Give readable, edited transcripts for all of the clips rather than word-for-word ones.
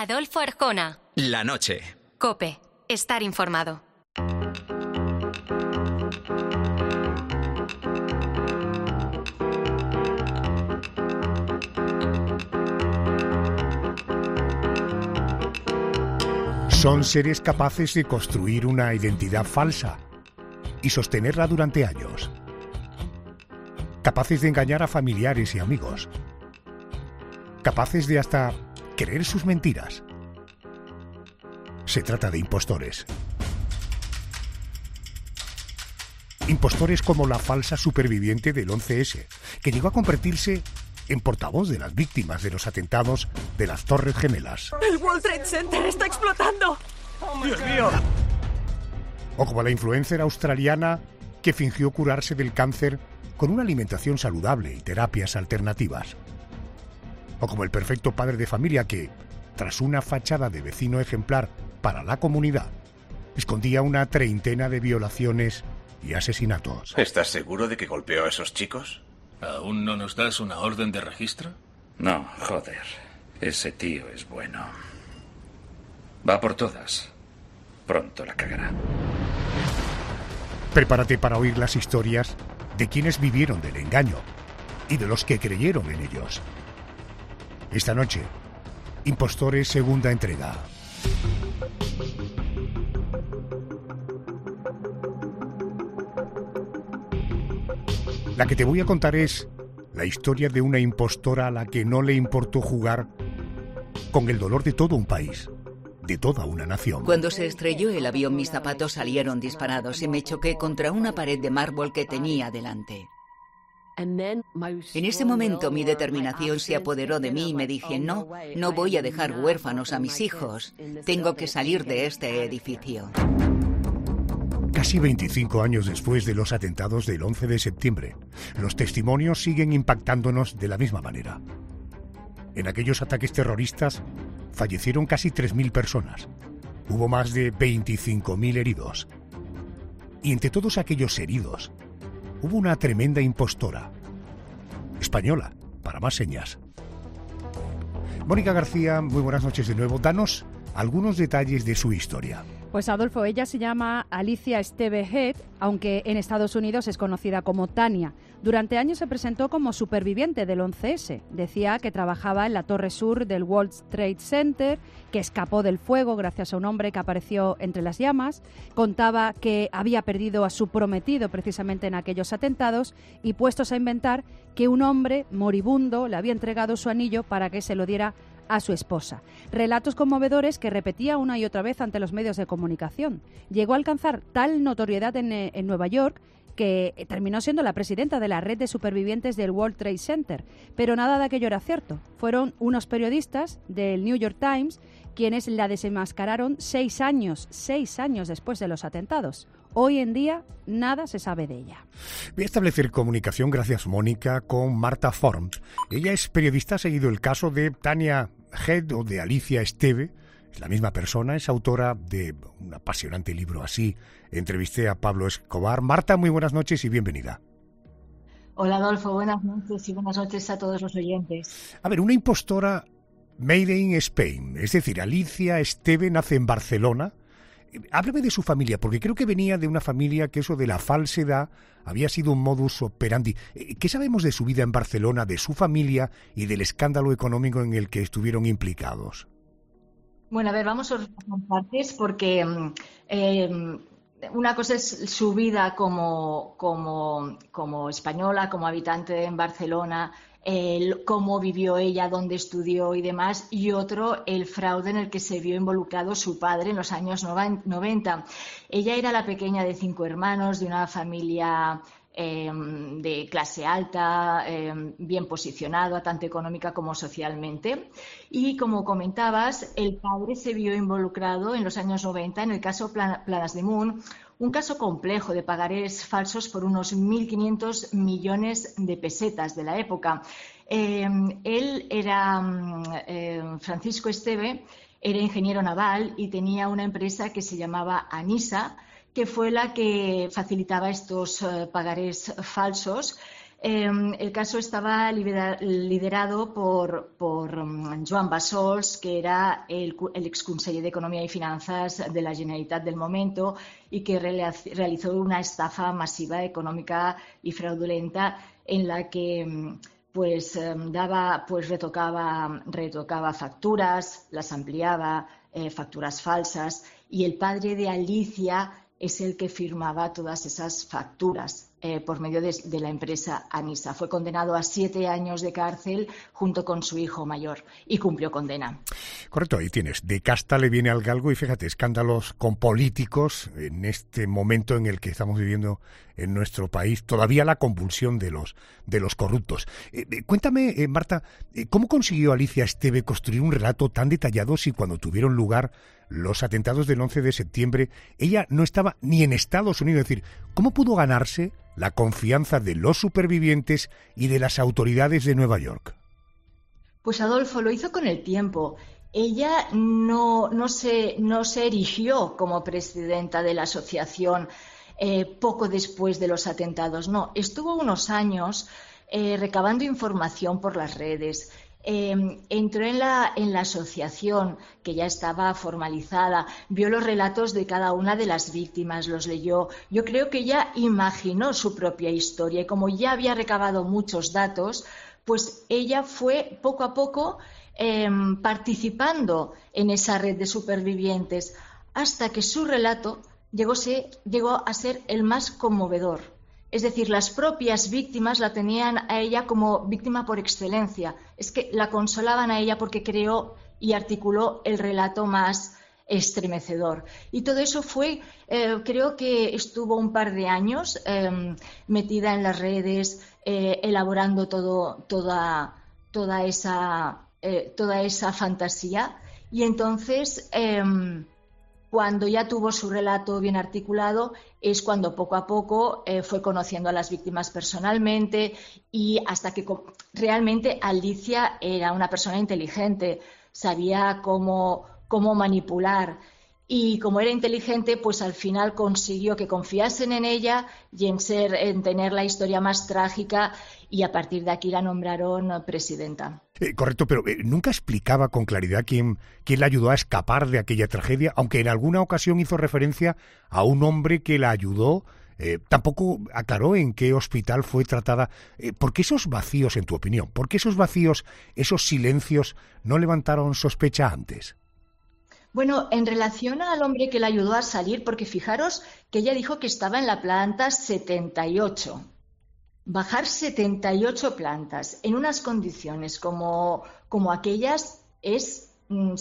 Adolfo Arjona. La noche. COPE. Estar informado. Son seres capaces de construir una identidad falsa y sostenerla durante años. Capaces de engañar a familiares y amigos. Capaces de hasta creer sus mentiras. Se trata de impostores. Impostores como la falsa superviviente del 11S, que llegó a convertirse en portavoz de las víctimas de los atentados de las Torres Gemelas. ¡El World Trade Center está explotando! ¡Dios mío! O como la influencer australiana que fingió curarse del cáncer con una alimentación saludable y terapias alternativas. O como el perfecto padre de familia que, tras una fachada de vecino ejemplar para la comunidad, escondía una treintena de violaciones y asesinatos. ¿Estás seguro de que golpeó a esos chicos? ¿Aún no nos das una orden de registro? No, joder. Ese tío es bueno. Va por todas. Pronto la cagará. Prepárate para oír las historias de quienes vivieron del engaño y de los que creyeron en ellos. Esta noche, Impostores, segunda entrega. La que te voy a contar es la historia de una impostora a la que no le importó jugar con el dolor de todo un país, de toda una nación. Cuando se estrelló el avión, mis zapatos salieron disparados y me choqué contra una pared de mármol que tenía delante. En ese momento mi determinación se apoderó de mí y me dije, no voy a dejar huérfanos a mis hijos. Tengo que salir de este edificio. Casi 25 años después de los atentados del 11 de septiembre, los testimonios siguen impactándonos de la misma manera. En aquellos ataques terroristas fallecieron casi 3.000 personas. Hubo más de 25.000 heridos. Y entre todos aquellos heridos, hubo una tremenda impostora. Española, para más señas. Mónica García, muy buenas noches de nuevo. Danos algunos detalles de su historia. Pues Adolfo, ella se llama Alicia Esteve Head, aunque en Estados Unidos es conocida como Tania. Durante años se presentó como superviviente del 11S. Decía que trabajaba en la torre sur del World Trade Center, que escapó del fuego gracias a un hombre que apareció entre las llamas. Contaba que había perdido a su prometido precisamente en aquellos atentados y puestos a inventar que un hombre moribundo le había entregado su anillo para que se lo diera a su esposa. Relatos conmovedores que repetía una y otra vez ante los medios de comunicación. Llegó a alcanzar tal notoriedad en Nueva York que terminó siendo la presidenta de la red de supervivientes del World Trade Center. Pero nada de aquello era cierto. Fueron unos periodistas del New York Times quienes la desenmascararon 6 años después de los atentados. Hoy en día, nada se sabe de ella. Voy a establecer comunicación, gracias Mónica, con Marta Form. Ella es periodista, ha seguido el caso de Tania Head o de Alicia Esteve. Es la misma persona, es autora de un apasionante libro así. Entrevisté a Pablo Escobar. Marta, muy buenas noches y bienvenida. Hola Adolfo, buenas noches y buenas noches a todos los oyentes. A ver, una impostora made in Spain, es decir, Alicia Esteve nace en Barcelona. Háblame de su familia, porque creo que venía de una familia que eso de la falsedad había sido un modus operandi. ¿Qué sabemos de su vida en Barcelona, de su familia y del escándalo económico en el que estuvieron implicados? Bueno, a ver, vamos a partes porque una cosa es su vida como española, como habitante en Barcelona, cómo vivió ella, dónde estudió y demás, y otro, el fraude en el que se vio involucrado su padre en los años 90. Ella era la pequeña de 5 hermanos, de una familia de clase alta, bien posicionada, tanto económica como socialmente. Y como comentabas, el padre se vio involucrado en los años 90 en el caso Planas de Munt, un caso complejo de pagarés falsos por unos 1.500 millones de pesetas de la época. Él era Francisco Esteve, era ingeniero naval y tenía una empresa que se llamaba Anisa, que fue la que facilitaba estos pagarés falsos El caso estaba liderado por Joan Bassols, que era el exconseller d'Economia i Finanzas de la Generalitat del momento y que realizó una estafa masiva económica y fraudulenta en la que retocaba facturas, las ampliaba, facturas falsas, y el padre de Alicia es el que firmaba todas esas facturas por medio de la empresa Anisa. Fue condenado a 7 años de cárcel junto con su hijo mayor y cumplió condena. Correcto, ahí tienes. De casta le viene al galgo y fíjate, escándalos con políticos en este momento en el que estamos viviendo en nuestro país, todavía la convulsión de los corruptos. Cuéntame, Marta, ¿cómo consiguió Alicia Esteve construir un relato tan detallado si cuando tuvieron lugar los atentados del 11 de septiembre ella no estaba ni en Estados Unidos? Es decir, ¿cómo pudo ganarse la confianza de los supervivientes y de las autoridades de Nueva York? Pues Adolfo, lo hizo con el tiempo. Ella no se erigió como presidenta de la asociación poco después de los atentados. No, estuvo unos años recabando información por las redes. Entró en la asociación, que ya estaba formalizada, vio los relatos de cada una de las víctimas, los leyó. Yo creo que ella imaginó su propia historia y como ya había recabado muchos datos, pues ella fue poco a poco participando en esa red de supervivientes hasta que su relato llegó a ser el más conmovedor. Es decir, las propias víctimas la tenían a ella como víctima por excelencia. Es que la consolaban a ella porque creó y articuló el relato más estremecedor. Y todo eso fue, creo que estuvo un par de años metida en las redes, elaborando toda esa fantasía. Y entonces, cuando ya tuvo su relato bien articulado, es cuando poco a poco fue conociendo a las víctimas personalmente y hasta que realmente Alicia era una persona inteligente, sabía cómo manipular y como era inteligente, pues al final consiguió que confiasen en ella y en tener la historia más trágica y a partir de aquí la nombraron presidenta. Correcto, pero nunca explicaba con claridad quién la ayudó a escapar de aquella tragedia, aunque en alguna ocasión hizo referencia a un hombre que la ayudó. Tampoco aclaró en qué hospital fue tratada. ¿Por qué esos vacíos, en tu opinión? ¿Por qué esos vacíos, esos silencios, no levantaron sospecha antes? Bueno, en relación al hombre que la ayudó a salir, porque fijaros que ella dijo que estaba en la planta 78. Bajar 78 plantas en unas condiciones como aquellas es,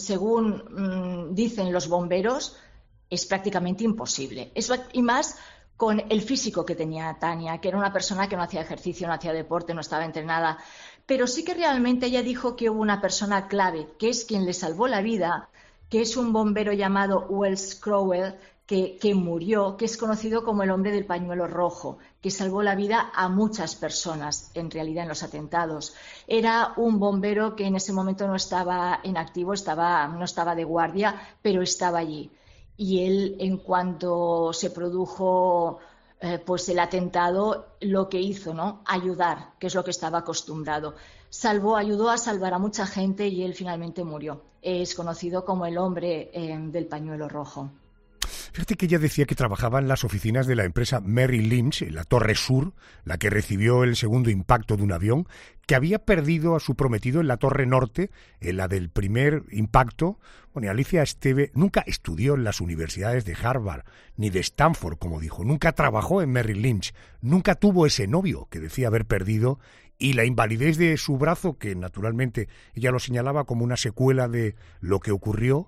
según dicen los bomberos, es prácticamente imposible. Y más con el físico que tenía Tania, que era una persona que no hacía ejercicio, no hacía deporte, no estaba entrenada. Pero sí que realmente ella dijo que hubo una persona clave, que es quien le salvó la vida, que es un bombero llamado Wells Crowell, que murió, que es conocido como el hombre del pañuelo rojo, que salvó la vida a muchas personas, en realidad, en los atentados. Era un bombero que en ese momento no estaba en activo, no estaba de guardia, pero estaba allí. Y él, en cuanto se produjo pues el atentado, lo que hizo, ¿no? Ayudar, que es lo que estaba acostumbrado. Ayudó a salvar a mucha gente y él finalmente murió. Es conocido como el hombre del pañuelo rojo. Fíjate que ella decía que trabajaba en las oficinas de la empresa Merrill Lynch, en la Torre Sur, la que recibió el segundo impacto de un avión, que había perdido a su prometido en la Torre Norte, en la del primer impacto. Bueno, y Alicia Esteve nunca estudió en las universidades de Harvard ni de Stanford, como dijo. Nunca trabajó en Merrill Lynch. Nunca tuvo ese novio que decía haber perdido. Y la invalidez de su brazo, que naturalmente ella lo señalaba como una secuela de lo que ocurrió,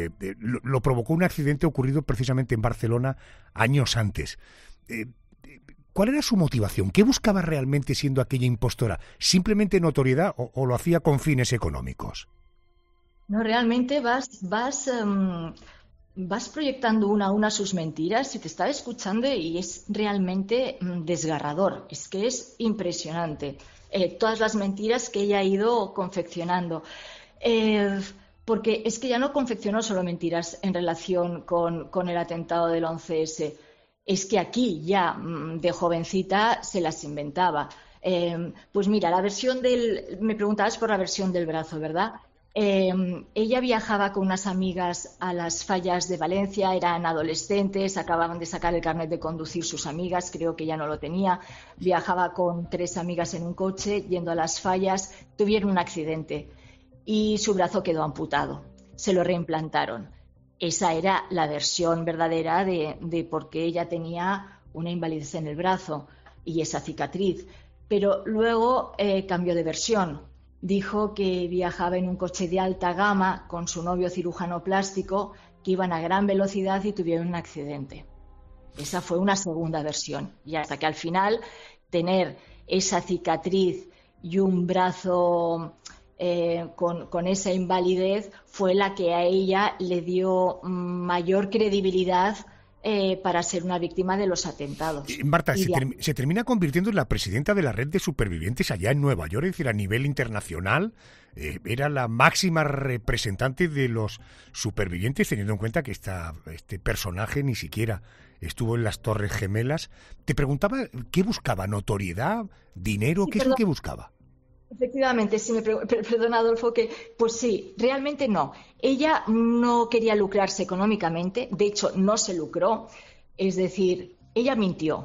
lo provocó un accidente ocurrido precisamente en Barcelona años antes. ¿Cuál era su motivación? ¿Qué buscaba realmente siendo aquella impostora? ¿Simplemente notoriedad o lo hacía con fines económicos? No, realmente vas proyectando una a una sus mentiras y te estaba escuchando y es realmente desgarrador. Es que es impresionante todas las mentiras que ella ha ido confeccionando. Porque es que ya no confeccionó solo mentiras en relación con el atentado del 11S. Es que aquí ya de jovencita se las inventaba. Pues mira, me preguntabas por la versión del brazo, ¿verdad? Ella viajaba con unas amigas a las fallas de Valencia, eran adolescentes, acababan de sacar el carnet de conducir sus amigas, creo que ya no lo tenía, viajaba con 3 amigas en un coche yendo a las fallas, tuvieron un accidente y su brazo quedó amputado, se lo reimplantaron. Esa era la versión verdadera de por qué ella tenía una invalidez en el brazo y esa cicatriz, pero luego cambió de versión. Dijo que viajaba en un coche de alta gama con su novio cirujano plástico, que iban a gran velocidad y tuvieron un accidente. Esa fue una segunda versión. Y hasta que al final tener esa cicatriz y un brazo con esa invalidez fue la que a ella le dio mayor credibilidad para ser una víctima de los atentados. Marta, se termina convirtiendo en la presidenta de la red de supervivientes allá en Nueva York, es decir, a nivel internacional. Era la máxima representante de los supervivientes, teniendo en cuenta que este personaje ni siquiera estuvo en las Torres Gemelas. Te preguntaba, ¿qué buscaba? ¿Notoriedad? ¿Dinero? ¿Qué es lo que buscaba? Efectivamente, sí, perdona Adolfo, pues sí, realmente no. Ella no quería lucrarse económicamente, de hecho no se lucró, es decir, ella mintió.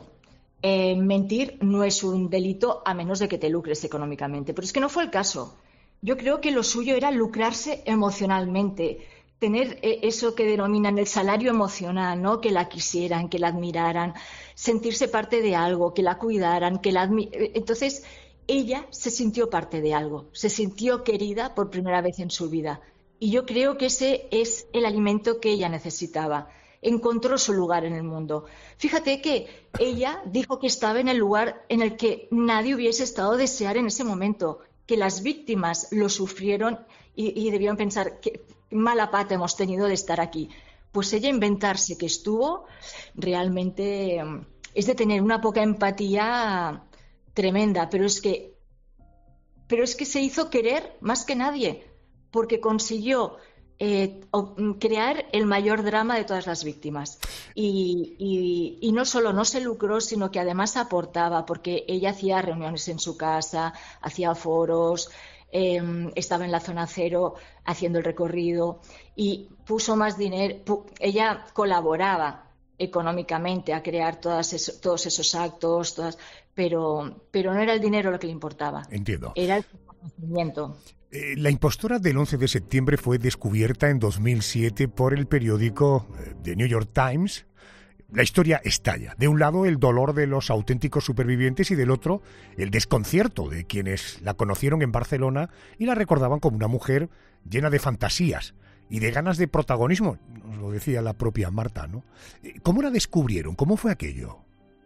Mentir no es un delito a menos de que te lucres económicamente, pero es que no fue el caso. Yo creo que lo suyo era lucrarse emocionalmente, tener eso que denominan el salario emocional, ¿no? Que la quisieran, que la admiraran, sentirse parte de algo, que la cuidaran, entonces ella se sintió parte de algo, se sintió querida por primera vez en su vida. Y yo creo que ese es el alimento que ella necesitaba. Encontró su lugar en el mundo. Fíjate que ella dijo que estaba en el lugar en el que nadie hubiese estado desear en ese momento, que las víctimas lo sufrieron y debieron pensar qué mala pata hemos tenido de estar aquí. Pues ella inventarse que estuvo realmente es de tener una poca empatía tremenda, pero es que se hizo querer más que nadie, porque consiguió crear el mayor drama de todas las víctimas. Y no solo no se lucró, sino que además aportaba, porque ella hacía reuniones en su casa, hacía foros, estaba en la zona cero haciendo el recorrido y puso más dinero. Ella colaboraba económicamente a crear todos esos actos, pero no era el dinero lo que le importaba. Entiendo. Era el conocimiento. La impostora del 11 de septiembre fue descubierta en 2007 por el periódico The New York Times. La historia estalla. De un lado, el dolor de los auténticos supervivientes y del otro, el desconcierto de quienes la conocieron en Barcelona y la recordaban como una mujer llena de fantasías y de ganas de protagonismo. Nos lo decía la propia Marta, ¿no? ¿Cómo la descubrieron? ¿Cómo fue aquello?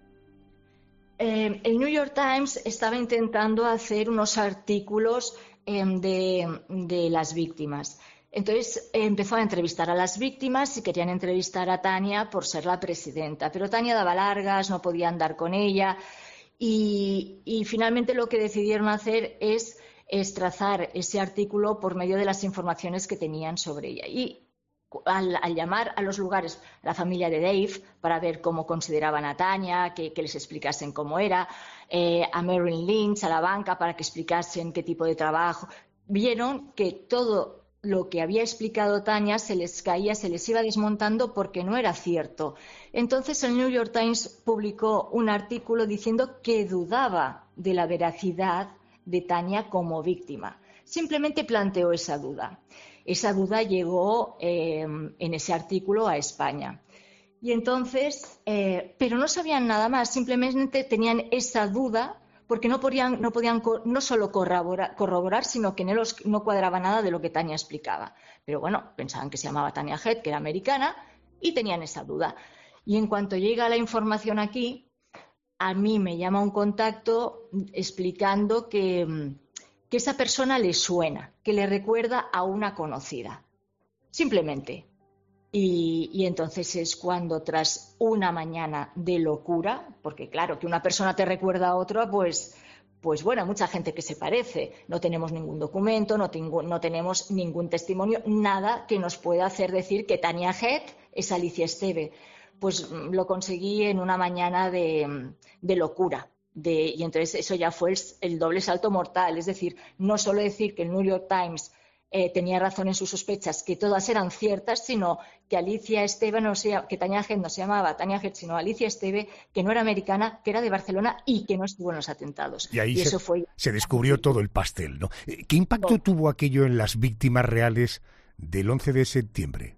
El New York Times estaba intentando hacer unos artículos de las víctimas. Entonces empezó a entrevistar a las víctimas y querían entrevistar a Tania por ser la presidenta, pero Tania daba largas, no podía andar con ella y finalmente lo que decidieron hacer es trazar ese artículo por medio de las informaciones que tenían sobre ella. Y al llamar a los lugares a la familia de Dave para ver cómo consideraban a Tania, que les explicasen cómo era, a Merrill Lynch, a la banca, para que explicasen qué tipo de trabajo, vieron que todo lo que había explicado Tania se les caía, se les iba desmontando porque no era cierto. Entonces el New York Times publicó un artículo diciendo que dudaba de la veracidad de Tania como víctima. Simplemente planteó esa duda. Esa duda llegó en ese artículo a España. Y entonces, pero no sabían nada más, simplemente tenían esa duda porque no podían no solo corroborar, sino que no cuadraba nada de lo que Tania explicaba. Pero bueno, pensaban que se llamaba Tania Head, que era americana, y tenían esa duda. Y en cuanto llega la información aquí, a mí me llama un contacto explicando que esa persona le suena, que le recuerda a una conocida, simplemente. Y entonces es cuando, tras una mañana de locura, porque claro, que una persona te recuerda a otra, pues bueno, mucha gente que se parece, no tenemos ningún documento, no tenemos ningún testimonio, nada que nos pueda hacer decir que Tania Head es Alicia Esteve. Pues lo conseguí en una mañana de locura. Y entonces eso ya fue el doble salto mortal. Es decir, no solo decir que el New York Times tenía razón en sus sospechas, que todas eran ciertas, sino que Alicia Esteve, que Tania Head no se llamaba Tania Head, sino Alicia Esteve, que no era americana, que era de Barcelona y que no estuvo en los atentados. Y ahí eso fue... se descubrió todo el pastel, ¿no? ¿Qué impacto tuvo aquello en las víctimas reales del 11 de septiembre?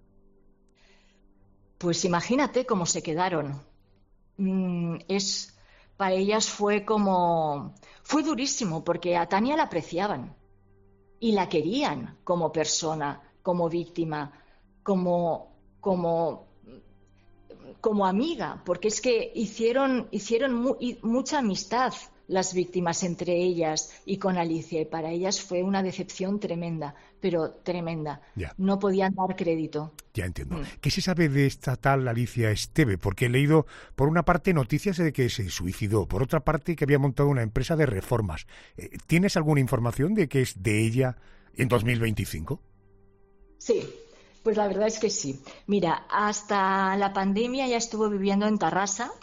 Pues imagínate cómo se quedaron. Para ellas fue durísimo, porque a Tania la apreciaban y la querían como persona, como víctima, como amiga, porque es que hicieron mucha amistad las víctimas entre ellas y con Alicia, y para ellas fue una decepción tremenda, pero tremenda. Ya. No podían dar crédito. Ya entiendo. ¿Qué se sabe de esta tal Alicia Esteve? Porque he leído, por una parte, noticias de que se suicidó, por otra parte, que había montado una empresa de reformas. ¿Tienes alguna información de que es de ella en 2025? Sí, pues la verdad es que sí. Mira, hasta la pandemia ya estuvo viviendo en Tarrasa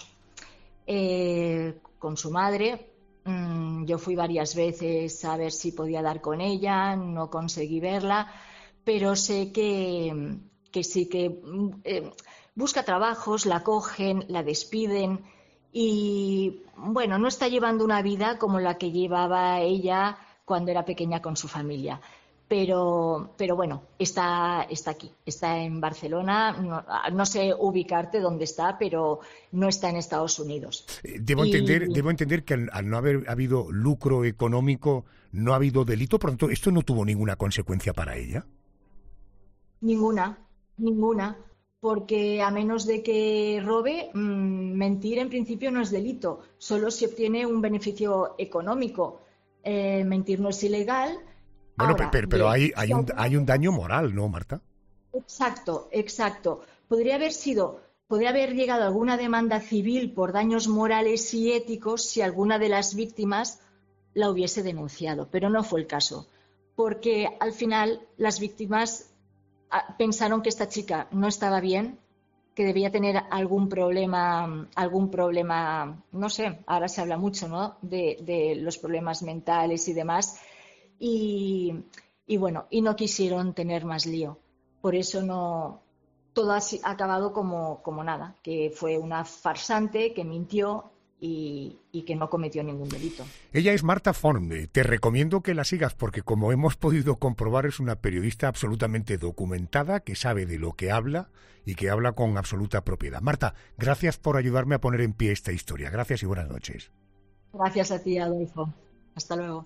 con su madre. Yo fui varias veces a ver si podía dar con ella, no conseguí verla, pero sé que sí que busca trabajos, la cogen, la despiden y, bueno, no está llevando una vida como la que llevaba ella cuando era pequeña con su familia. Pero bueno, está aquí, está en Barcelona, no sé ubicarte dónde está, pero no está en Estados Unidos. Debo entender que al no haber habido lucro económico, no ha habido delito, por lo tanto, ¿esto no tuvo ninguna consecuencia para ella? Ninguna, porque a menos de que robe, mentir en principio no es delito, solo se obtiene un beneficio económico. Mentir no es ilegal. Bueno, ahora, pero hay un daño moral, ¿no, Marta? Exacto. Podría haber llegado alguna demanda civil por daños morales y éticos si alguna de las víctimas la hubiese denunciado, pero no fue el caso, porque al final las víctimas pensaron que esta chica no estaba bien, que debía tener algún problema, no sé, ahora se habla mucho, ¿no?, de los problemas mentales y demás, y bueno, y no quisieron tener más lío. Por eso todo ha acabado como nada, que fue una farsante que mintió y que no cometió ningún delito. Ella es Marta Forn. Te recomiendo que la sigas porque, como hemos podido comprobar, es una periodista absolutamente documentada, que sabe de lo que habla y que habla con absoluta propiedad. Marta, gracias por ayudarme a poner en pie esta historia. Gracias y buenas noches. Gracias a ti, Adolfo. Hasta luego.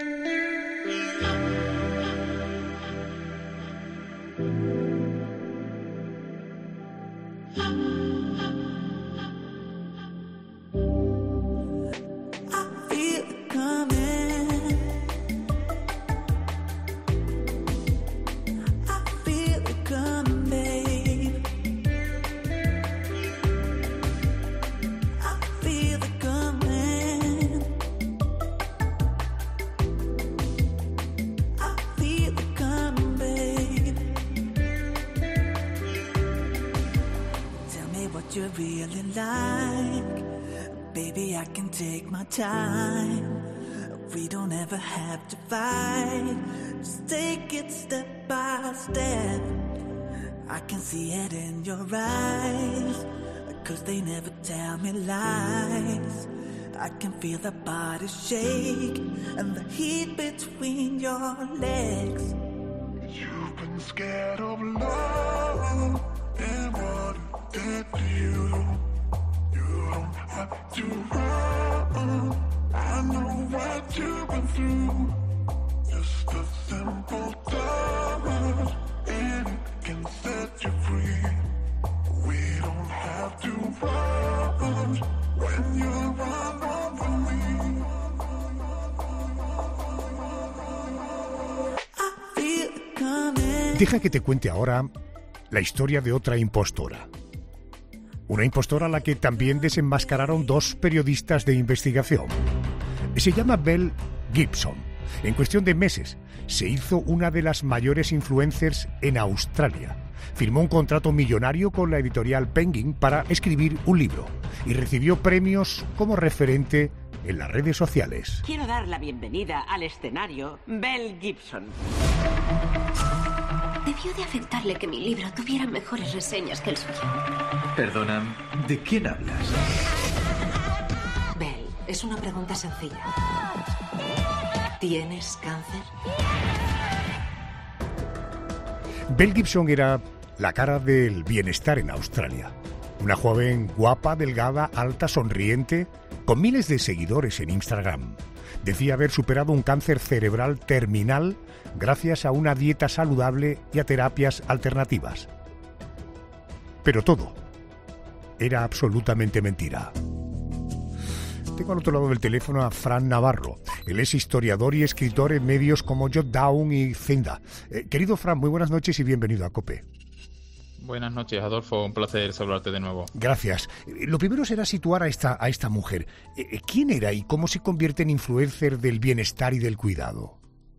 You really like, baby, I can take my time. We don't ever have to fight, just take it step by step. I can see it in your eyes, 'cause they never tell me lies. I can feel the body shake and the heat between your legs. You've been scared of love and what did you? You don't have to run. I know what you've been through. Just a simple touch and it can set you free. We don't have to run when you run over me. I feel it coming. Deja que te cuente ahora la historia de otra impostora. Una impostora a la que también desenmascararon dos periodistas de investigación. Se llama Belle Gibson. En cuestión de meses, se hizo una de las mayores influencers en Australia. Firmó un contrato millonario con la editorial Penguin para escribir un libro y recibió premios como referente en las redes sociales. Quiero dar la bienvenida al escenario Mel Gibson. Debió de afectarle que mi libro tuviera mejores reseñas que el suyo. Perdona, ¿de quién hablas? Belle, es una pregunta sencilla. ¿Tienes cáncer? Belle Gibson era la cara del bienestar en Australia. Una joven guapa, delgada, alta, sonriente, con miles de seguidores en Instagram. Decía haber superado un cáncer cerebral terminal gracias a una dieta saludable y a terapias alternativas. Pero todo era absolutamente mentira. Tengo al otro lado del teléfono a Fran Navarro. Él es historiador y escritor en medios como Jotdown y Zinda. Querido Fran, muy buenas noches y bienvenido a COPE. Buenas noches, Adolfo. Un placer saludarte de nuevo. Gracias. Lo primero será situar a esta mujer. ¿Quién era y cómo se convierte en influencer del bienestar y del cuidado?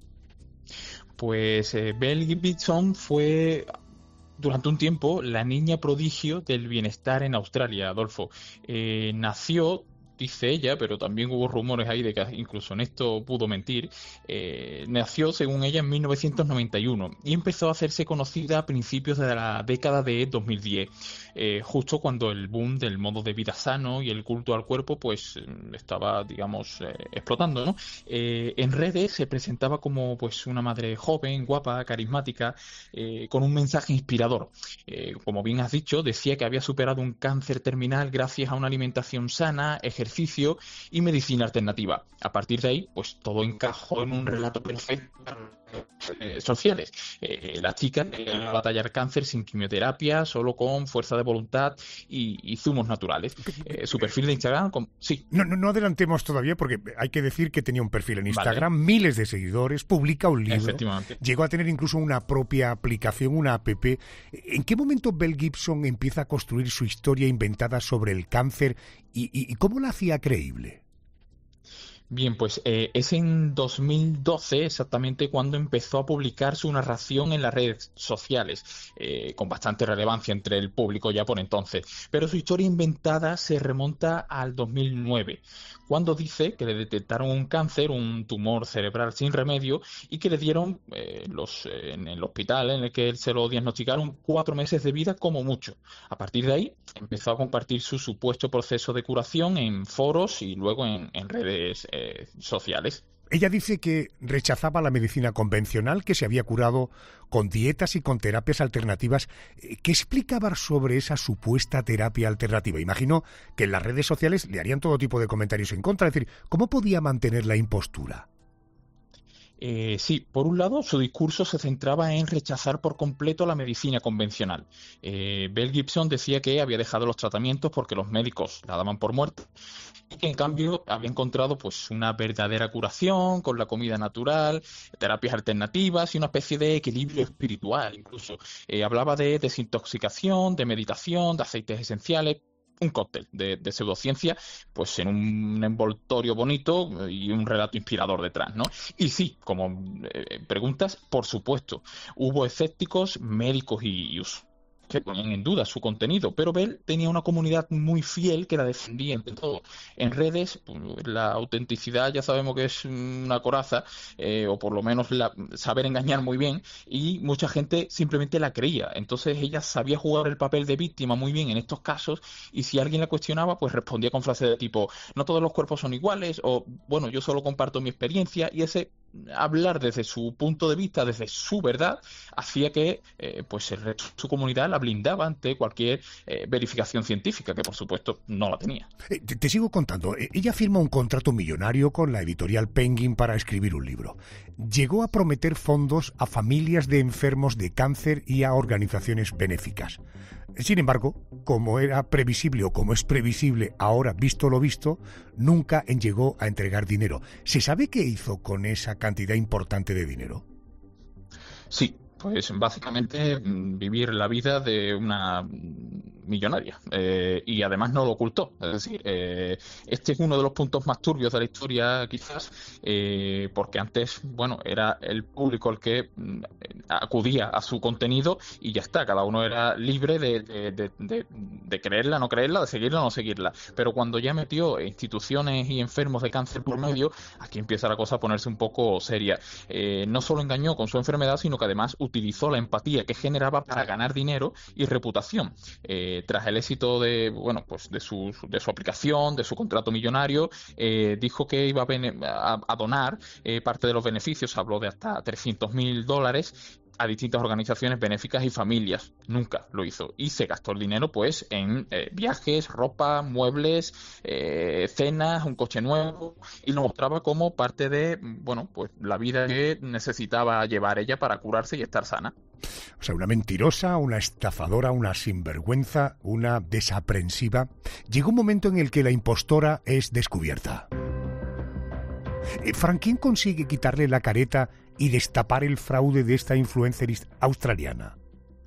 Pues Belle Gibson fue durante un tiempo la niña prodigio del bienestar en Australia, Adolfo. Nació, dice ella, pero también hubo rumores ahí de que incluso en esto pudo mentir, nació, según ella, en 1991 y empezó a hacerse conocida a principios de la década de 2010, justo cuando el boom del modo de vida sano y el culto al cuerpo pues estaba, digamos, explotando, ¿no? En redes se presentaba como pues una madre joven, guapa, carismática, con un mensaje inspirador. Como bien has dicho, decía que había superado un cáncer terminal gracias a una alimentación sana, ejercicio y medicina alternativa. A partir de ahí, pues todo encajó en un relato perfecto sociales. La chica va a batallar cáncer sin quimioterapia, solo con fuerza de voluntad y zumos naturales. Su perfil de Instagram, sí. No adelantemos todavía porque hay que decir que tenía un perfil en Instagram, vale. Miles de seguidores, publica un libro, llegó a tener incluso una propia aplicación, una app. ¿En qué momento Belle Gibson empieza a construir su historia inventada sobre el cáncer y cómo la hacía creíble? Bien, pues es en 2012 exactamente cuando empezó a publicar su narración en las redes sociales, con bastante relevancia entre el público ya por entonces. Pero su historia inventada se remonta al 2009, cuando dice que le detectaron un cáncer, un tumor cerebral sin remedio, y que le dieron en el hospital en el que él se lo diagnosticaron 4 meses de vida como mucho. A partir de ahí empezó a compartir su supuesto proceso de curación en foros y luego en redes sociales. Ella dice que rechazaba la medicina convencional, que se había curado con dietas y con terapias alternativas. ¿Qué explicaba sobre esa supuesta terapia alternativa? Imagino que en las redes sociales le harían todo tipo de comentarios en contra. Es decir, ¿cómo podía mantener la impostura? Sí, por un lado, su discurso se centraba en rechazar por completo la medicina convencional. Belle Gibson decía que había dejado los tratamientos porque los médicos la daban por muerta y que en cambio había encontrado pues una verdadera curación con la comida natural, terapias alternativas y una especie de equilibrio espiritual incluso. Hablaba de desintoxicación, de meditación, de aceites esenciales. Un cóctel de pseudociencia, pues en un envoltorio bonito y un relato inspirador detrás, ¿no? Y sí, como preguntas, por supuesto, hubo escépticos, médicos y que ponían en duda su contenido, pero Belle tenía una comunidad muy fiel que la defendía ante todo. En redes, la autenticidad ya sabemos que es una coraza, o por lo menos saber engañar muy bien, y mucha gente simplemente la creía. Entonces ella sabía jugar el papel de víctima muy bien en estos casos, y si alguien la cuestionaba, pues respondía con frases de tipo, no todos los cuerpos son iguales, o bueno, yo solo comparto mi experiencia, y ese hablar desde su punto de vista, desde su verdad, hacía que pues el resto de su comunidad la blindaba ante cualquier verificación científica, que por supuesto no la tenía. Te sigo contando. Ella firma un contrato millonario con la editorial Penguin para escribir un libro. Llegó a prometer fondos a familias de enfermos de cáncer y a organizaciones benéficas. Sin embargo, como era previsible o como es previsible ahora, visto lo visto, nunca llegó a entregar dinero. ¿Se sabe qué hizo con esa cantidad importante de dinero? Sí, pues básicamente vivir la vida de una millonaria. Y además no lo ocultó. Es decir, este es uno de los puntos más turbios de la historia, quizás, porque antes, bueno, era el público el que acudía a su contenido y ya está. Cada uno era libre de creerla, no creerla, de seguirla o no seguirla. Pero cuando ya metió instituciones y enfermos de cáncer por medio, aquí empieza la cosa a ponerse un poco seria. No solo engañó con su enfermedad, sino que además utilizó la empatía que generaba para ganar dinero y reputación. Tras el éxito de su aplicación, de su contrato millonario, dijo que iba a donar parte de los beneficios, habló de hasta $300,000 a distintas organizaciones benéficas y familias. Nunca lo hizo y se gastó el dinero pues en viajes, ropa, muebles, cenas, un coche nuevo, y lo mostraba como parte de la vida que necesitaba llevar ella para curarse y estar sana. O sea, una mentirosa, una estafadora, una sinvergüenza, una desaprensiva. Llegó un momento en el que la impostora es descubierta. Frank, ¿quién consigue quitarle la careta y destapar el fraude de esta influencer australiana?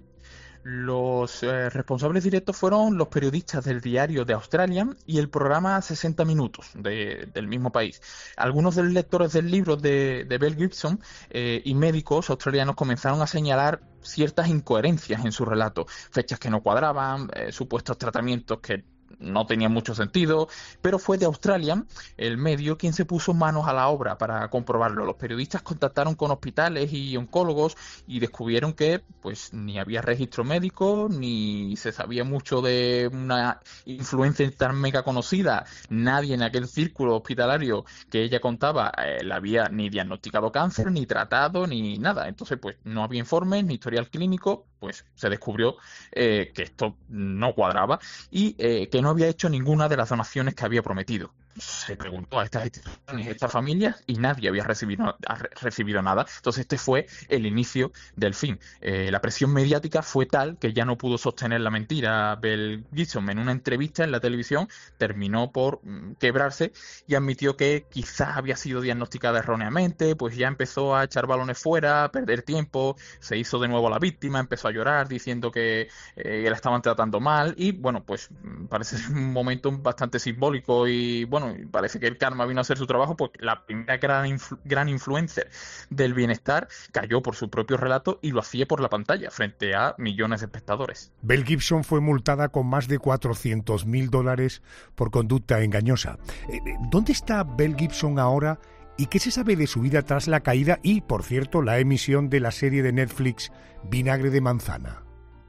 Los responsables directos fueron los periodistas del diario The Australian y el programa 60 Minutos del mismo país. Algunos de los lectores del libro de Mel Gibson y médicos australianos comenzaron a señalar ciertas incoherencias en su relato, fechas que no cuadraban, supuestos tratamientos que no tenía mucho sentido, pero fue The Australian, el medio, quien se puso manos a la obra para comprobarlo. Los periodistas contactaron con hospitales y oncólogos y descubrieron que pues ni había registro médico, ni se sabía mucho de una influencer tan mega conocida. Nadie en aquel círculo hospitalario que ella contaba la había ni diagnosticado cáncer, ni tratado, ni nada. Entonces pues no había informes, ni historial clínico. Pues se descubrió que esto no cuadraba y que no había hecho ninguna de las donaciones que había prometido. Se preguntó a estas instituciones, a estas familias, y nadie había recibido nada. Entonces este fue el inicio del fin. La presión mediática fue tal que ya no pudo sostener la mentira. Mel Gibson, en una entrevista en la televisión, terminó por quebrarse y admitió que quizás había sido diagnosticada erróneamente, pues ya empezó a echar balones fuera, a perder tiempo, se hizo de nuevo la víctima, empezó a llorar diciendo que la estaban tratando mal, y bueno, pues parece ser un momento bastante simbólico y bueno, parece que el karma vino a hacer su trabajo, porque la primera gran influencer del bienestar cayó por su propio relato y lo hacía por la pantalla frente a millones de espectadores. Mel Gibson fue multada con más de $400,000 por conducta engañosa. ¿Dónde está Mel Gibson ahora y qué se sabe de su vida tras la caída y, por cierto, la emisión de la serie de Netflix Vinagre de Manzana?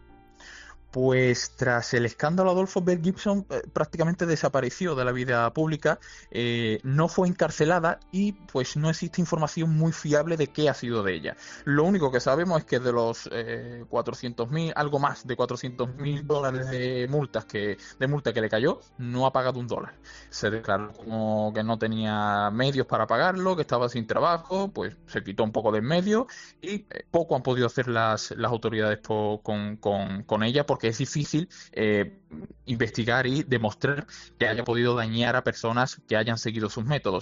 Pues tras el escándalo, Adolfo, Mel Gibson prácticamente desapareció de la vida pública, no fue encarcelada y pues no existe información muy fiable de qué ha sido de ella. Lo único que sabemos es que de los 400.000, algo más de $400,000 de multa que le cayó, no ha pagado $1. Se declaró como que no tenía medios para pagarlo, que estaba sin trabajo, pues se quitó un poco de en medio y poco han podido hacer las autoridades con ella, porque es difícil investigar y demostrar que haya podido dañar a personas que hayan seguido sus métodos.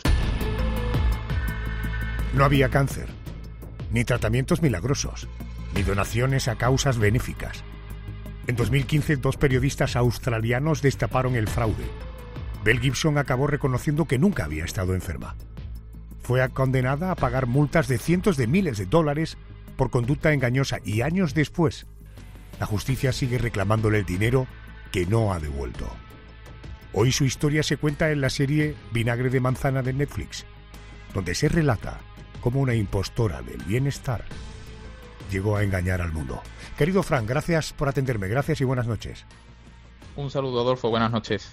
No había cáncer, ni tratamientos milagrosos, ni donaciones a causas benéficas. En 2015, 2 periodistas australianos destaparon el fraude. Mel Gibson acabó reconociendo que nunca había estado enferma. Fue condenada a pagar multas de cientos de miles de dólares por conducta engañosa y años después, la justicia sigue reclamándole el dinero que no ha devuelto. Hoy su historia se cuenta en la serie Vinagre de Manzana de Netflix, donde se relata cómo una impostora del bienestar llegó a engañar al mundo. Querido Frank, gracias por atenderme, gracias y buenas noches. Un saludo, Adolfo, buenas noches.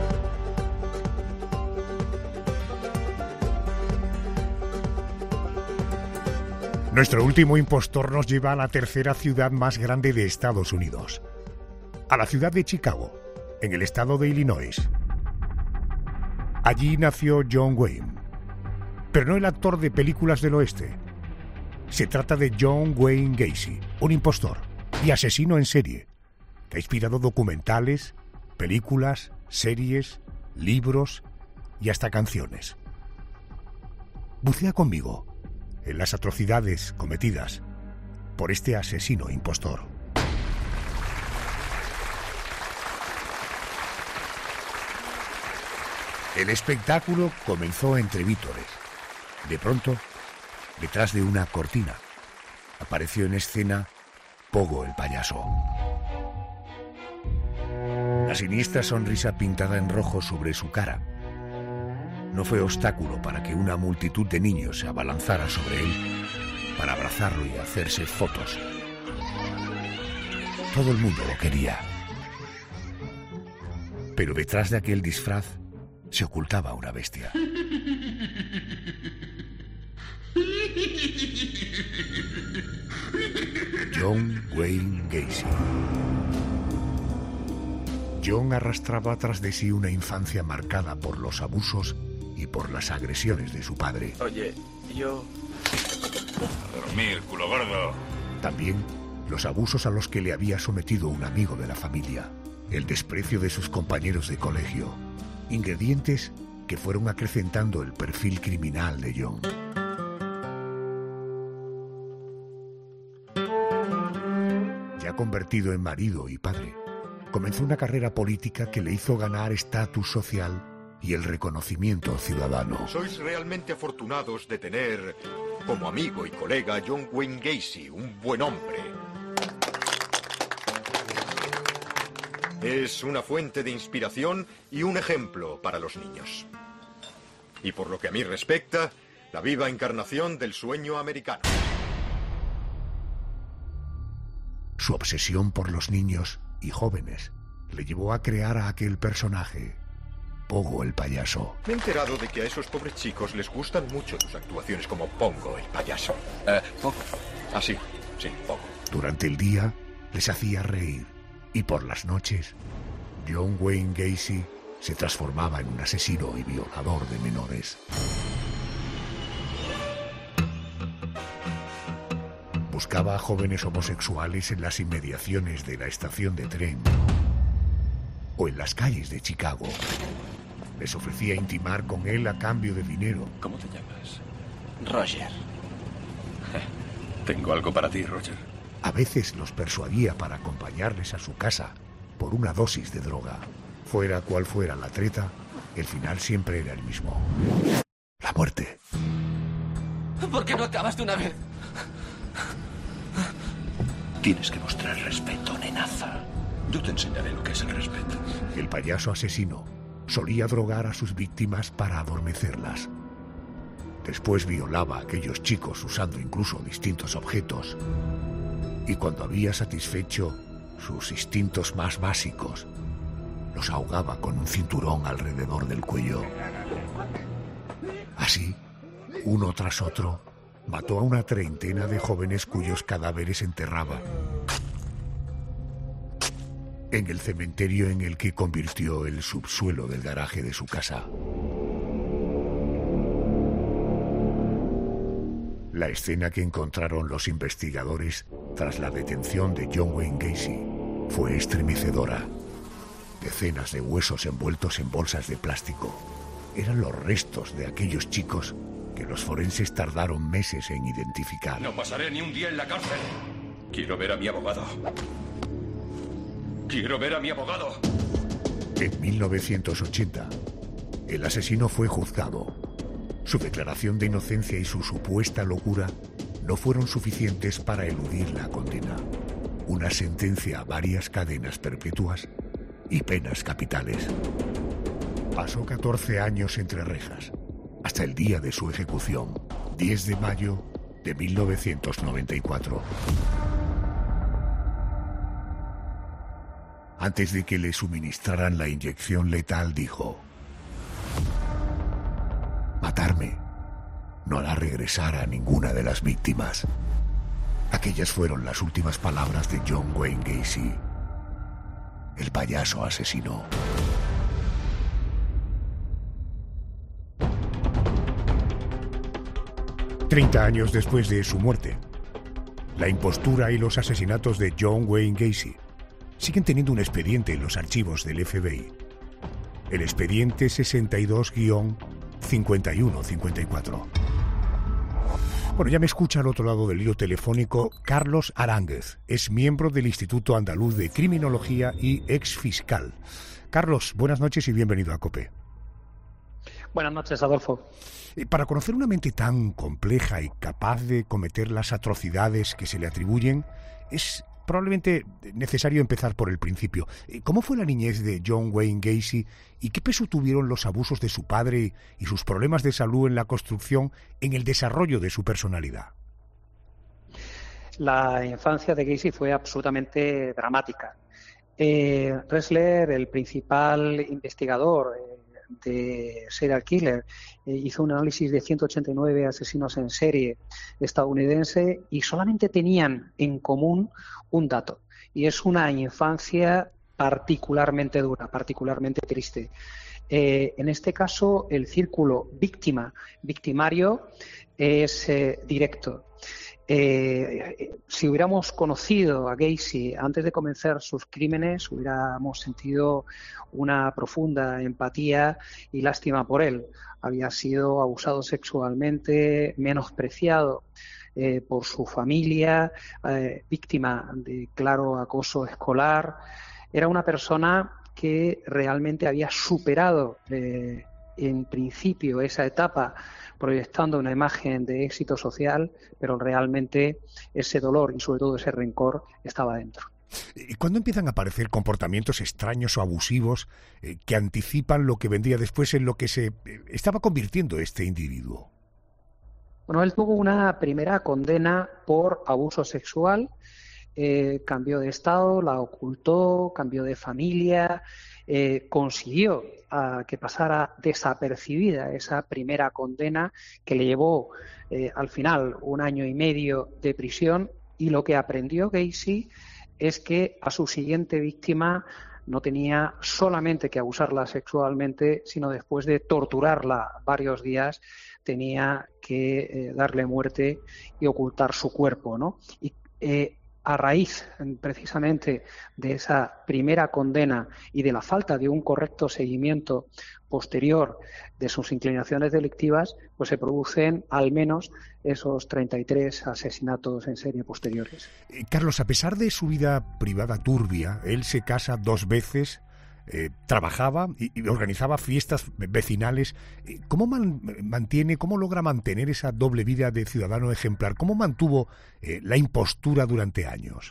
Nuestro último impostor nos lleva a la tercera ciudad más grande de Estados Unidos, a la ciudad de Chicago, en el estado de Illinois. Allí nació John Wayne, pero no el actor de películas del oeste. Se trata de John Wayne Gacy, un impostor y asesino en serie, que ha inspirado documentales, películas, series, libros y hasta canciones. Bucea conmigo en las atrocidades cometidas por este asesino impostor. El espectáculo comenzó entre vítores. De pronto, detrás de una cortina, apareció en escena Pogo el payaso. La siniestra sonrisa pintada en rojo sobre su cara no fue obstáculo para que una multitud de niños se abalanzara sobre él para abrazarlo y hacerse fotos. Todo el mundo lo quería. Pero detrás de aquel disfraz se ocultaba una bestia. John Wayne Gacy. John arrastraba tras de sí una infancia marcada por los abusos y por las agresiones de su padre. Oye, yo... A dormir, culo gordo. También los abusos a los que le había sometido un amigo de la familia, el desprecio de sus compañeros de colegio, ingredientes que fueron acrecentando el perfil criminal de John. Ya convertido en marido y padre, comenzó una carrera política que le hizo ganar estatus social y el reconocimiento ciudadano. Sois realmente afortunados de tener como amigo y colega a John Wayne Gacy, un buen hombre. Es una fuente de inspiración y un ejemplo para los niños. Y por lo que a mí respecta, la viva encarnación del sueño americano. Su obsesión por los niños y jóvenes le llevó a crear a aquel personaje, Pogo el payaso. Me he enterado de que a esos pobres chicos les gustan mucho tus actuaciones como Pongo el payaso. Pogo. Ah, sí, Pogo. Durante el día les hacía reír y por las noches John Wayne Gacy se transformaba en un asesino y violador de menores. Buscaba a jóvenes homosexuales en las inmediaciones de la estación de tren o en las calles de Chicago. Les ofrecía intimar con él a cambio de dinero. ¿Cómo te llamas? Roger. Tengo algo para ti, Roger. A veces los persuadía para acompañarles a su casa por una dosis de droga. Fuera cual fuera la treta, el final siempre era el mismo. La muerte. ¿Por qué no acabas de una vez? Tienes que mostrar respeto, nenaza. Yo te enseñaré lo que es el respeto. El payaso asesino solía drogar a sus víctimas para adormecerlas. Después violaba a aquellos chicos usando incluso distintos objetos. Y cuando había satisfecho sus instintos más básicos, los ahogaba con un cinturón alrededor del cuello. Así, uno tras otro, mató a una treintena de jóvenes cuyos cadáveres enterraba en el cementerio en el que convirtió el subsuelo del garaje de su casa. La escena que encontraron los investigadores tras la detención de John Wayne Gacy fue estremecedora. Decenas de huesos envueltos en bolsas de plástico eran los restos de aquellos chicos que los forenses tardaron meses en identificar. No pasaré ni un día en la cárcel. Quiero ver a mi abogado. ¡Quiero ver a mi abogado! En 1980, el asesino fue juzgado. Su declaración de inocencia y su supuesta locura no fueron suficientes para eludir la condena. Una sentencia a varias cadenas perpetuas y penas capitales. Pasó 14 años entre rejas, hasta el día de su ejecución, 10 de mayo de 1994. Antes de que le suministraran la inyección letal, dijo: matarme no hará regresar a ninguna de las víctimas. Aquellas fueron las últimas palabras de John Wayne Gacy, el payaso asesino. Treinta años después de su muerte, la impostura y los asesinatos de John Wayne Gacy siguen teniendo un expediente en los archivos del FBI. El expediente 62-5154. Bueno, ya me escucha al otro lado del hilo telefónico Carlos Aránguez. Es miembro del Instituto Andaluz de Criminología y exfiscal. Carlos, buenas noches y bienvenido a COPE. Buenas noches, Adolfo. Para conocer una mente tan compleja y capaz de cometer las atrocidades que se le atribuyen, es probablemente necesario empezar por el principio. ¿Cómo fue la niñez de John Wayne Gacy y qué peso tuvieron los abusos de su padre y sus problemas de salud en la construcción, en el desarrollo de su personalidad? La infancia de Gacy fue absolutamente dramática. Ressler, el principal investigador de serial killer, hizo un análisis de 189 asesinos en serie estadounidense y solamente tenían en común un dato, y es una infancia particularmente dura, particularmente triste. En este caso, el círculo victimario es directo. Si hubiéramos conocido a Gacy antes de comenzar sus crímenes, hubiéramos sentido una profunda empatía y lástima por él. Había sido abusado sexualmente, menospreciado por su familia, víctima de claro acoso escolar. Era una persona que realmente había superado en principio esa etapa proyectando una imagen de éxito social, pero realmente ese dolor y sobre todo ese rencor estaba dentro. ¿Y cuándo empiezan a aparecer comportamientos extraños o abusivos que anticipan lo que vendría después en lo que se estaba convirtiendo este individuo? Bueno, él tuvo una primera condena por abuso sexual, cambió de estado, la ocultó, cambió de familia, consiguió que pasara desapercibida esa primera condena que le llevó al final 1 año y medio de prisión, y lo que aprendió Gacy es que a su siguiente víctima no tenía solamente que abusarla sexualmente, sino después de torturarla varios días tenía que darle muerte y ocultar su cuerpo, ¿no? Y a raíz precisamente de esa primera condena y de la falta de un correcto seguimiento posterior de sus inclinaciones delictivas, pues se producen al menos esos 33 asesinatos en serie posteriores. Carlos, a pesar de su vida privada turbia, él se casa 2 veces, trabajaba y organizaba fiestas vecinales. ¿Cómo cómo logra mantener esa doble vida de ciudadano ejemplar? ¿Cómo mantuvo la impostura durante años?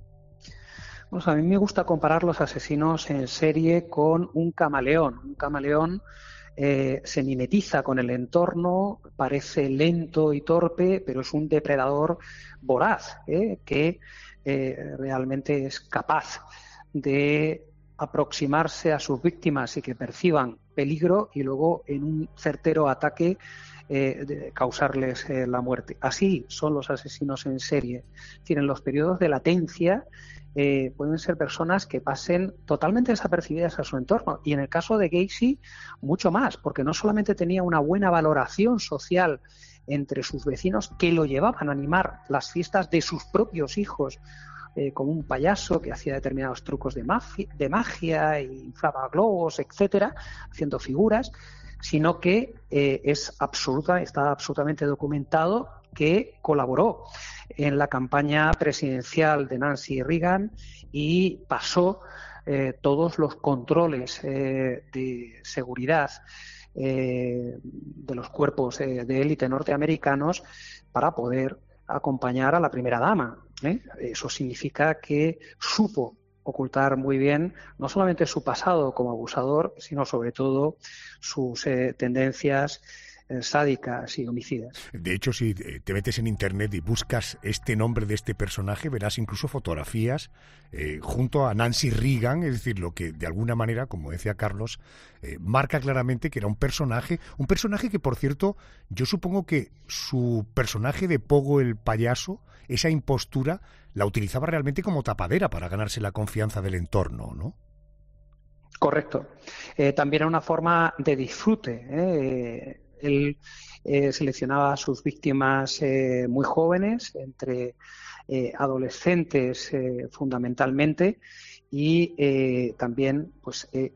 Pues a mí me gusta comparar los asesinos en serie con un camaleón. Un camaleón se mimetiza con el entorno, parece lento y torpe, pero es un depredador voraz, que realmente es capaz de aproximarse a sus víctimas y que perciban peligro y luego en un certero ataque causarles la muerte. Así son los asesinos en serie. Tienen los periodos de latencia, pueden ser personas que pasen totalmente desapercibidas a su entorno, y en el caso de Gacy mucho más, porque no solamente tenía una buena valoración social entre sus vecinos que lo llevaban a animar las fiestas de sus propios hijos, como un payaso que hacía determinados trucos de magia, inflaba globos, etcétera, haciendo figuras, sino que está absolutamente documentado que colaboró en la campaña presidencial de Nancy Reagan y pasó todos los controles de seguridad de los cuerpos de élite norteamericanos para poder acompañar a la primera dama. Eso significa que supo ocultar muy bien no solamente su pasado como abusador, sino sobre todo sus tendencias sádicas y homicidas. De hecho, si te metes en internet y buscas este nombre de este personaje, verás incluso fotografías junto a Nancy Reagan, es decir, lo que de alguna manera, como decía Carlos, marca claramente que era un personaje que, por cierto, yo supongo que su personaje de Pogo el payaso, esa impostura, la utilizaba realmente como tapadera para ganarse la confianza del entorno, ¿no? Correcto. También era una forma de disfrute. Él seleccionaba a sus víctimas muy jóvenes, entre adolescentes fundamentalmente, y también pues en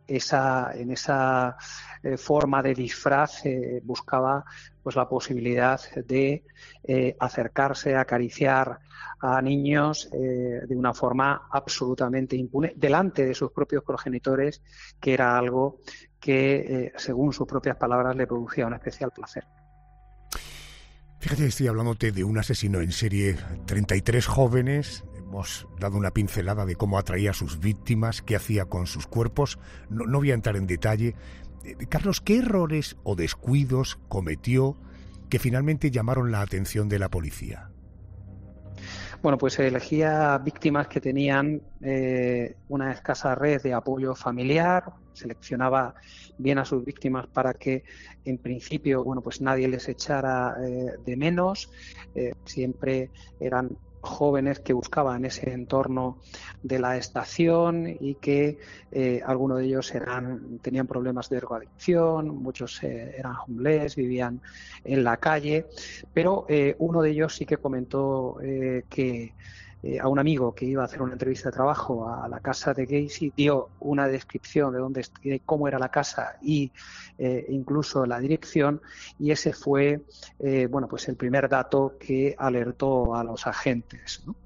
esa forma de disfraz buscaba pues la posibilidad de acercarse, acariciar a niños de una forma absolutamente impune delante de sus propios progenitores, que era algo que, según sus propias palabras, le producía un especial placer. Fíjate, estoy hablándote de un asesino en serie, 33 jóvenes, hemos dado una pincelada de cómo atraía a sus víctimas, qué hacía con sus cuerpos, no voy a entrar en detalle. Carlos, ¿qué errores o descuidos cometió que finalmente llamaron la atención de la policía? Bueno, pues elegía víctimas que tenían una escasa red de apoyo familiar, seleccionaba bien a sus víctimas para que, en principio, bueno, pues nadie les echara de menos, siempre eran jóvenes que buscaban ese entorno de la estación y que algunos de ellos tenían problemas de drogadicción, muchos eran homeless, vivían en la calle, pero uno de ellos sí que comentó que a un amigo que iba a hacer una entrevista de trabajo a la casa de Gacy, dio una descripción de cómo era la casa y incluso la dirección, y ese fue bueno, pues el primer dato que alertó a los agentes, ¿no?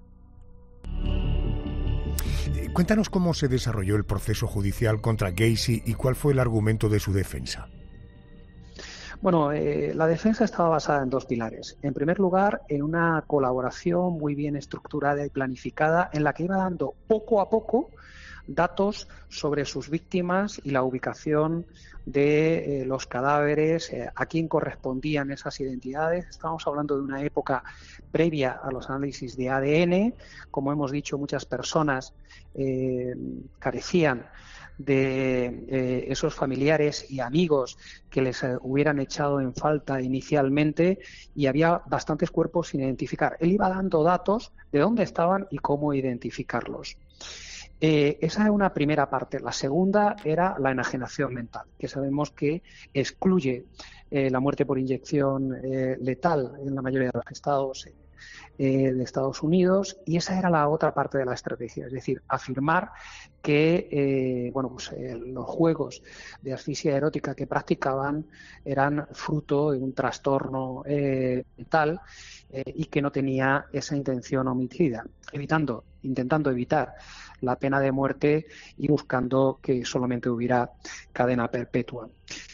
Cuéntanos cómo se desarrolló el proceso judicial contra Gacy y cuál fue el argumento de su defensa. Bueno, la defensa estaba basada en dos pilares. En primer lugar, en una colaboración muy bien estructurada y planificada en la que iba dando poco a poco datos sobre sus víctimas y la ubicación de los cadáveres, a quién correspondían esas identidades. Estamos hablando de una época previa a los análisis de ADN. Como hemos dicho, muchas personas carecían de esos familiares y amigos que les hubieran echado en falta inicialmente, y había bastantes cuerpos sin identificar. Él iba dando datos de dónde estaban y cómo identificarlos. Esa es una primera parte. La segunda era la enajenación mental, que sabemos que excluye la muerte por inyección letal en la mayoría de los estados de Estados Unidos, y esa era la otra parte de la estrategia, es decir, afirmar que bueno, pues, los juegos de asfixia erótica que practicaban eran fruto de un trastorno mental y que no tenía esa intención homicida, intentando evitar la pena de muerte y buscando que solamente hubiera cadena perpetua.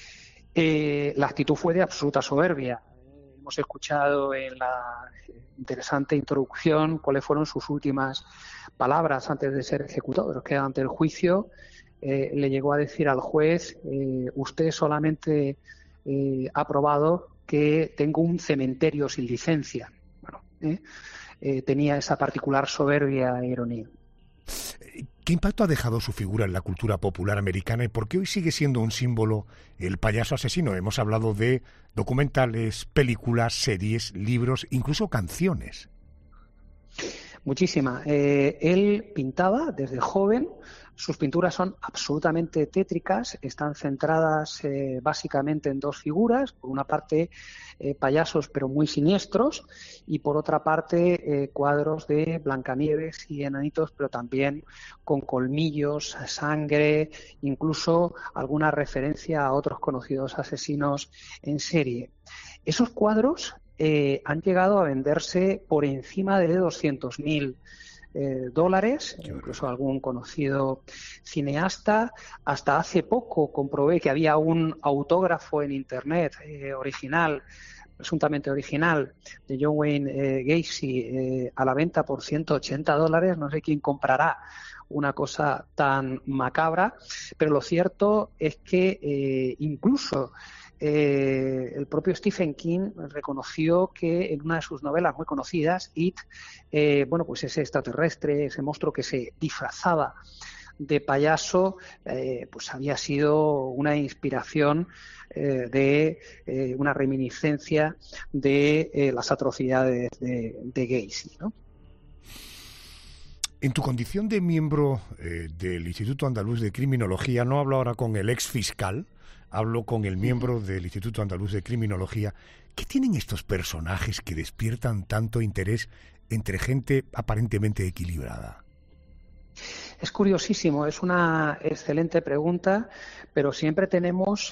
La actitud fue de absoluta soberbia. Hemos escuchado en la interesante introducción cuáles fueron sus últimas palabras antes de ser ejecutado, que ante el juicio le llegó a decir al juez: usted solamente ha probado que tengo un cementerio sin licencia. Bueno, tenía esa particular soberbia e ironía. ¿Qué impacto ha dejado su figura en la cultura popular americana y por qué hoy sigue siendo un símbolo el payaso asesino? Hemos hablado de documentales, películas, series, libros, incluso canciones. Muchísima. Él pintaba desde joven. Sus pinturas son absolutamente tétricas, están centradas básicamente en dos figuras, por una parte payasos pero muy siniestros, y por otra parte cuadros de Blancanieves y enanitos, pero también con colmillos, sangre, incluso alguna referencia a otros conocidos asesinos en serie. Esos cuadros han llegado a venderse por encima de $200.000, incluso algún conocido cineasta. Hasta hace poco comprobé que había un autógrafo en internet presuntamente original, de John Wayne Gacy a la venta por $180. No sé quién comprará una cosa tan macabra, pero lo cierto es que incluso el propio Stephen King reconoció que en una de sus novelas muy conocidas, It, bueno, pues ese extraterrestre, ese monstruo que se disfrazaba de payaso, pues había sido una inspiración de una reminiscencia de las atrocidades de Gacy, ¿no? En tu condición de miembro del Instituto Andaluz de Criminología, no hablo ahora con el ex fiscal, hablo con el miembro del Instituto Andaluz de Criminología. ¿Qué tienen estos personajes que despiertan tanto interés entre gente aparentemente equilibrada? Es curiosísimo, es una excelente pregunta, pero siempre tenemos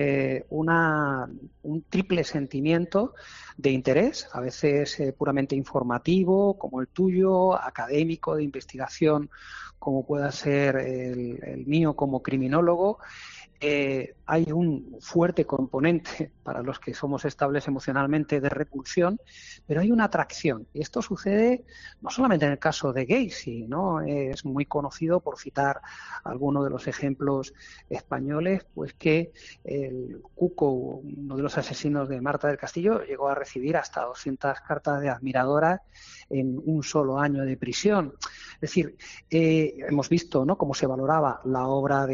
un triple sentimiento de interés, a veces puramente informativo, como el tuyo, académico, de investigación, como pueda ser el mío como criminólogo, hay un fuerte componente, para los que somos estables emocionalmente, de repulsión, pero hay una atracción. Y esto sucede no solamente en el caso de Gacy, ¿no? Es muy conocido, por citar algunos de los ejemplos españoles, pues que el Cuco, uno de los asesinos de Marta del Castillo, llegó a recibir hasta 200 cartas de admiradoras en un solo año de prisión. Es decir, hemos visto, ¿no?, cómo se valoraba la obra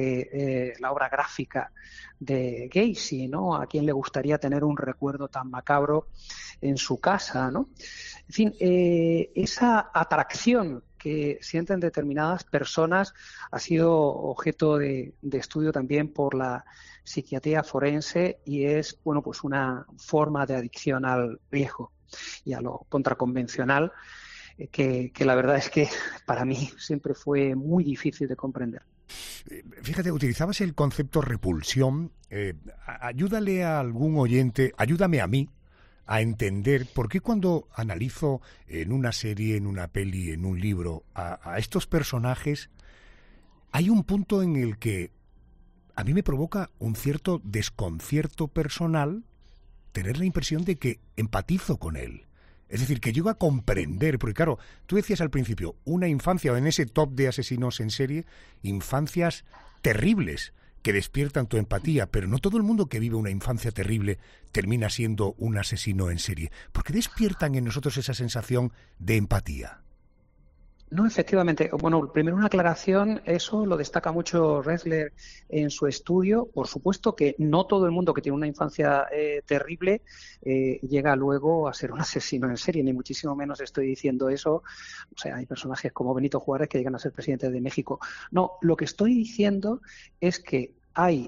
gráfica de Gacy, ¿no? A quién le gustaría tener un recuerdo tan macabro en su casa, ¿no? En fin, esa atracción que sienten determinadas personas ha sido objeto de estudio también por la psiquiatría forense y es, bueno, pues una forma de adicción al riesgo y a lo contraconvencional que la verdad es que para mí siempre fue muy difícil de comprender. Fíjate, utilizabas el concepto repulsión. Ayúdale a algún oyente, ayúdame a mí a entender por qué cuando analizo en una serie, en una peli, en un libro a estos personajes, hay un punto en el que a mí me provoca un cierto desconcierto personal tener la impresión de que empatizo con él. Es decir, que llego a comprender, porque claro, tú decías al principio, una infancia, o en ese top de asesinos en serie, infancias terribles que despiertan tu empatía, pero no todo el mundo que vive una infancia terrible termina siendo un asesino en serie. ¿Por qué despiertan en nosotros esa sensación de empatía? No, efectivamente. Bueno, primero una aclaración, eso lo destaca mucho Ressler en su estudio. Por supuesto que no todo el mundo que tiene una infancia terrible llega luego a ser un asesino en serie, ni muchísimo menos estoy diciendo eso. O sea, hay personajes como Benito Juárez que llegan a ser presidente de México. No, lo que estoy diciendo es que hay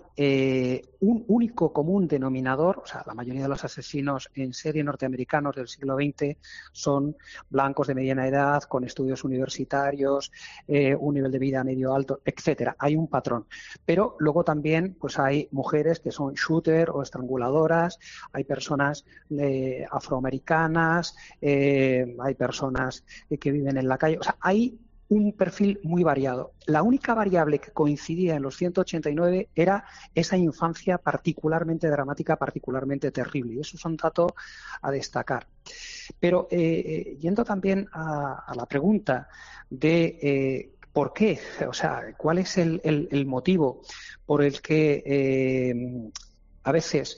un único común denominador, o sea, la mayoría de los asesinos en serie norteamericanos del siglo XX son blancos de mediana edad, con estudios universitarios, un nivel de vida medio alto, etcétera. Hay un patrón. Pero luego también pues hay mujeres que son shooter o estranguladoras, hay personas afroamericanas, hay personas que viven en la calle. O sea, hay un perfil muy variado. La única variable que coincidía en los 189 era esa infancia particularmente dramática, particularmente terrible. Y eso es un dato a destacar. Pero yendo también a la pregunta de ¿por qué? O sea, ¿cuál es el motivo por el que a veces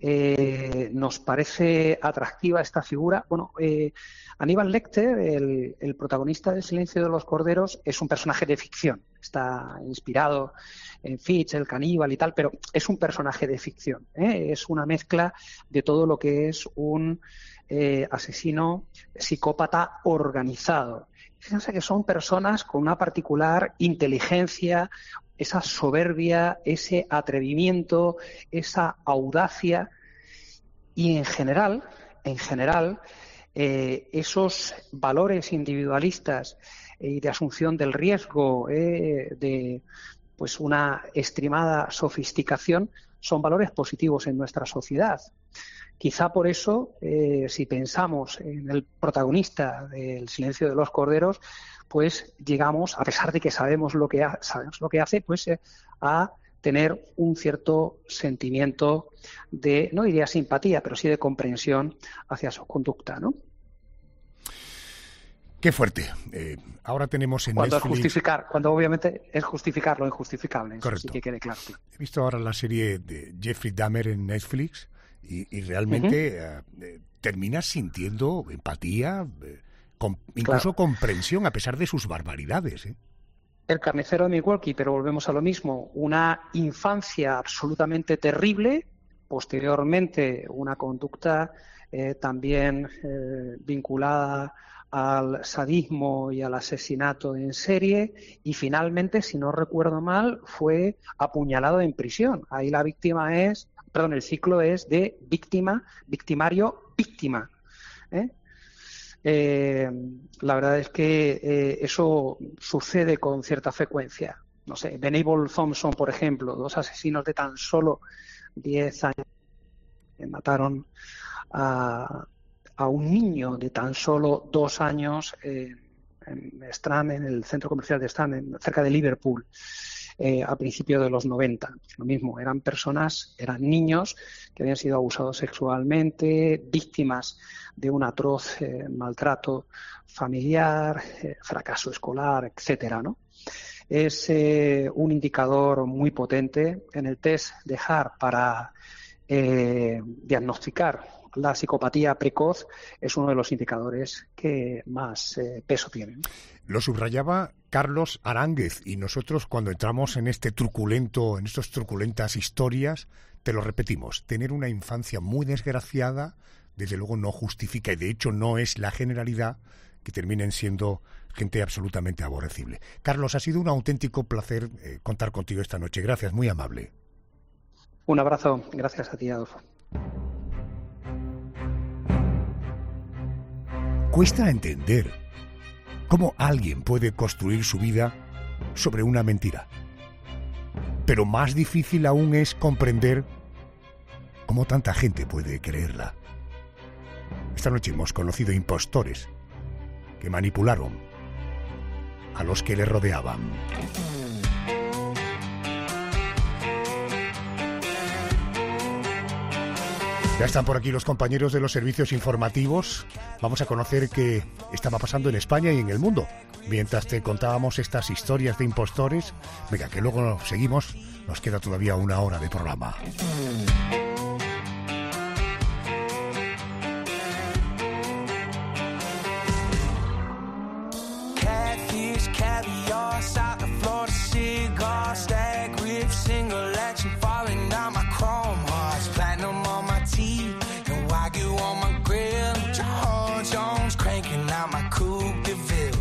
nos parece atractiva esta figura? Bueno, Aníbal Lecter, el protagonista de Silencio de los Corderos, es un personaje de ficción. Está inspirado en Fitch, el caníbal y tal, pero es un personaje de ficción, ¿eh? Es una mezcla de todo lo que es un asesino psicópata organizado. Fíjense que son personas con una particular inteligencia, esa soberbia, ese atrevimiento, esa audacia y en general, esos valores individualistas y de asunción del riesgo, de pues una extremada sofisticación, son valores positivos en nuestra sociedad. Quizá por eso, si pensamos en el protagonista del Silencio de los Corderos, pues llegamos, a pesar de que sabemos lo que hace, pues a tener un cierto sentimiento de, no diría simpatía, pero sí de comprensión hacia su conducta, ¿no? Qué fuerte. Ahora tenemos en Netflix... Cuando obviamente es justificar lo injustificable. Eso correcto. Sí que quede claro. He visto ahora la serie de Jeffrey Dahmer en Netflix y realmente terminas sintiendo empatía, incluso comprensión a pesar de sus barbaridades, ¿eh? El carnicero de Milwaukee, pero volvemos a lo mismo, una infancia absolutamente terrible, posteriormente una conducta también vinculada al sadismo y al asesinato en serie y finalmente, si no recuerdo mal, fue apuñalado en prisión. Ahí la víctima el ciclo es de víctima, victimario, víctima, ¿eh? La verdad es que eso sucede con cierta frecuencia. No sé, Benable Thompson, por ejemplo, 2 asesinos de tan solo 10 años que mataron a un niño de tan solo 2 años en Strand, en el centro comercial de Strand, cerca de Liverpool. a principios de los 90. Lo mismo, eran niños que habían sido abusados sexualmente, víctimas de un atroz maltrato familiar, fracaso escolar, etcétera, ¿no? Es un indicador muy potente. En el test de Hart para diagnosticar la psicopatía precoz es uno de los indicadores que más peso tienen. Lo subrayaba Carlos Aránguez, y nosotros cuando entramos en estas truculentas historias, te lo repetimos, tener una infancia muy desgraciada desde luego no justifica, y de hecho no es la generalidad, que terminen siendo gente absolutamente aborrecible. Carlos, ha sido un auténtico placer contar contigo esta noche. Gracias, muy amable. Un abrazo, gracias a ti, Adolfo. Cuesta entender cómo alguien puede construir su vida sobre una mentira. Pero más difícil aún es comprender cómo tanta gente puede creerla. Esta noche hemos conocido impostores que manipularon a los que le rodeaban. Ya están por aquí los compañeros de los servicios informativos. Vamos a conocer qué estaba pasando en España y en el mundo. Mientras te contábamos estas historias de impostores, venga, que luego seguimos, nos queda todavía una hora de programa. Catfish, caviar, soccer floor, cigar, stag, rib, single action, falling down my chrome hearts, platinum on my teeth, and Wagyu on my grill, John Jones cranking out my Coupe de Ville.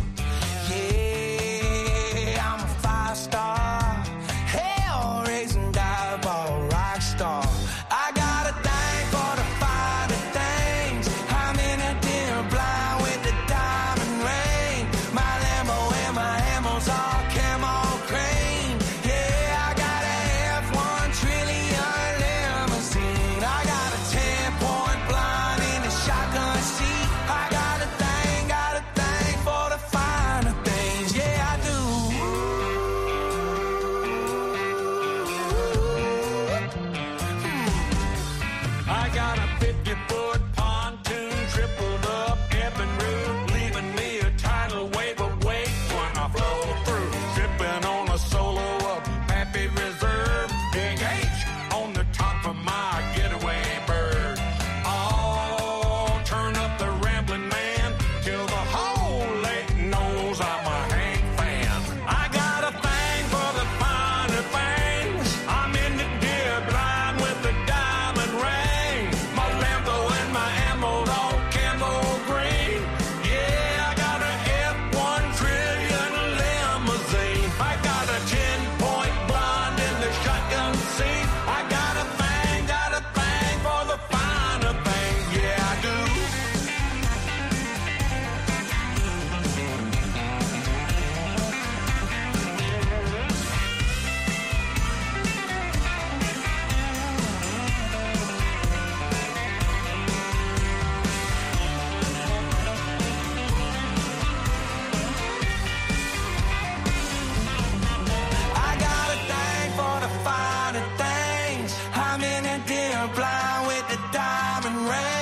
Yeah, I'm a 5-star, hell raising dial rock star. I got a thing for the finer things. I'm in a dim blind with the diamond ring. My Lambo and my ammo's all camo green. Yeah, I got a F1 trillion limousine. I got a 10-point blind in the shotgun seat. I got a thing for the finer things. Yeah, I do. I got a 50-foot pontoon, tripled up Evan Root, leaving me a tidal wave of weight when I flow through. Tripping on a solo up Pappy Reserve, Big H on the top of my getaway bird. Oh, turn up the rambling man till the whole lake knows I'm a Hank fan. I got a thing for the finer things. I'm in the deer blind with the diamond ring. My Lambo and my ammo's all camo green. Yeah, I got a F1 trillion limousine. I got a 10-point blonde in the shotgun seat. I got a thing for the finer things. Yeah, I do. I got a thing for the finer things. I'm in a deer blind with the diamond ring.